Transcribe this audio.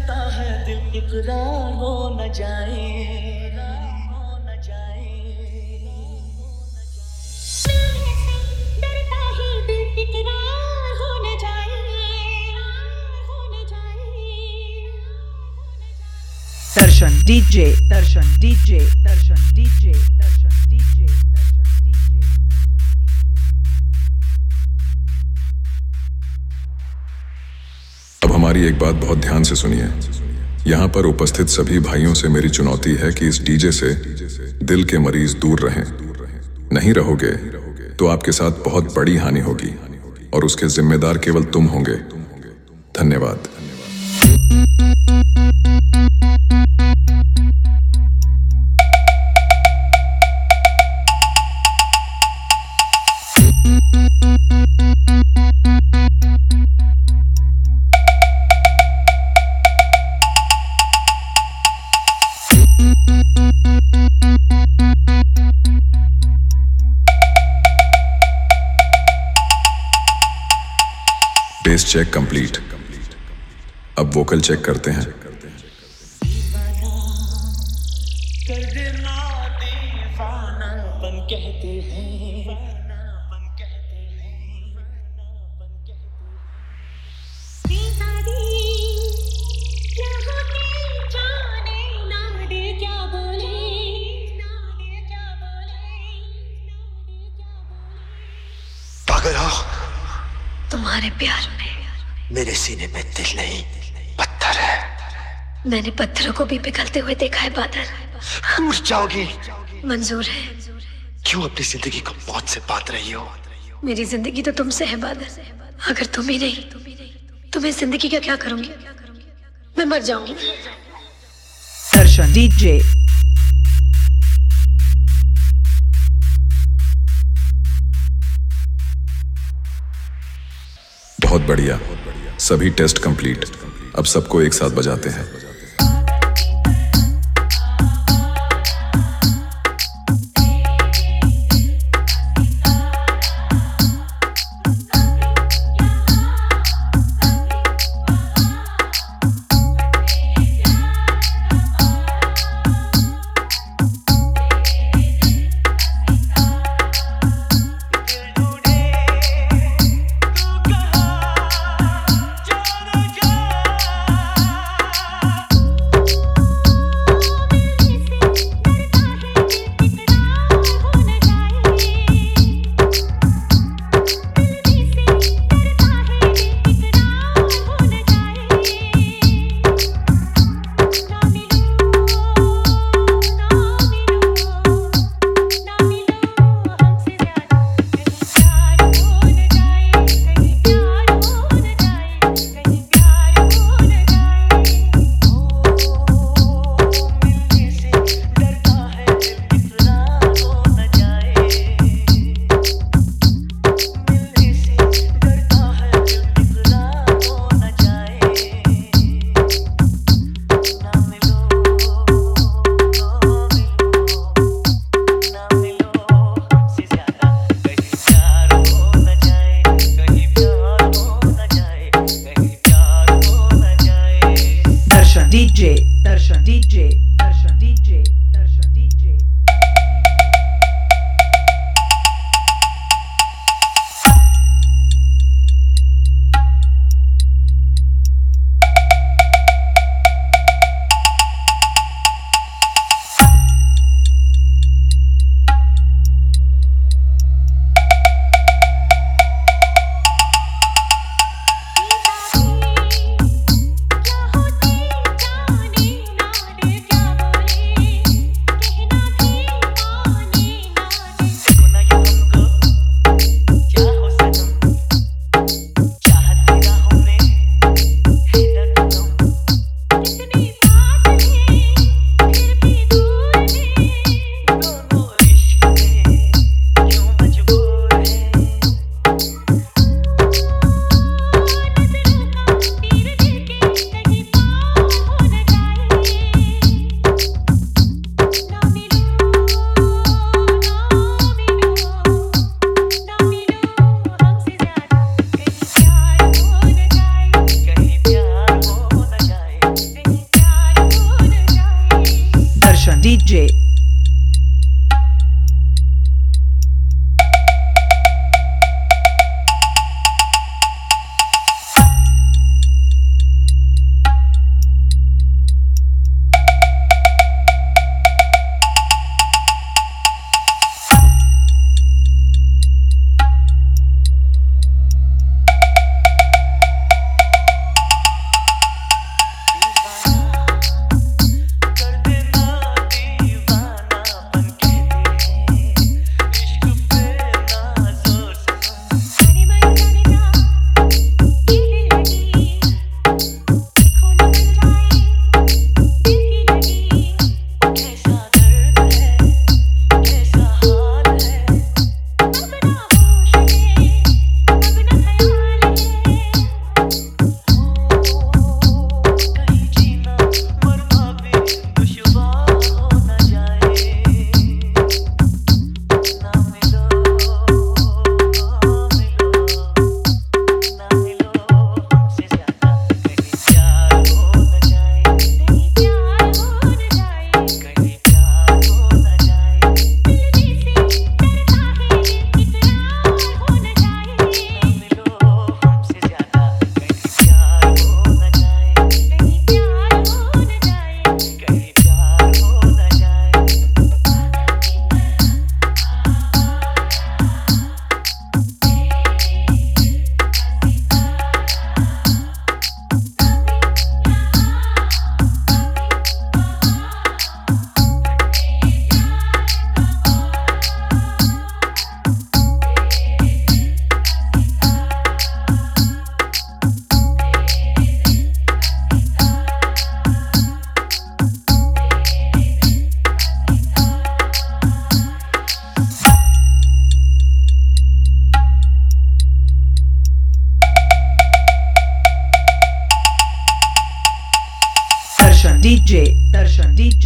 है दिल इकरार हो न जाए, हो न जाए। डरता है दिल इकरार हो न जाए, हो न जाए। Darshan DJ, Darshan DJ, Darshan DJ, Darshan DJ, Darshan DJ, अब हमारी एक बात बहुत ध्यान से सुनिए। यहाँ पर उपस्थित सभी भाइयों से मेरी चुनौती है कि इस डीजे से दिल के मरीज दूर रहें। नहीं रहोगे तो आपके साथ बहुत बड़ी हानि होगी और उसके जिम्मेदार केवल तुम होंगे। धन्यवाद। Base check complete. अब वोकल चेक करते हैं। कर देना दीवानापन कहते हैं। क्या होते जाने ना दे क्या बोले, ना दे क्या बोले, ना दे क्या बोले। पागल हो? तुम्हारे प्यार में मेरे सीने में दिल नहीं पत्थर है। मैंने पत्थरों को भी पिघलते हुए देखा है बादल। टूट जाओगी। मंजूर है। क्यों अपनी जिंदगी को मौत से बांध रही हो? मेरी जिंदगी तो तुमसे है बादल। अगर तुम ही नहीं तो मैं जिंदगी का क्या करूंगी? मैं मर जाऊंगी। दर्शन डीजे। बहुत बढ़िया। सभी टेस्ट कंप्लीट। अब सबको एक साथ बजाते हैं। DJ Darshan DJ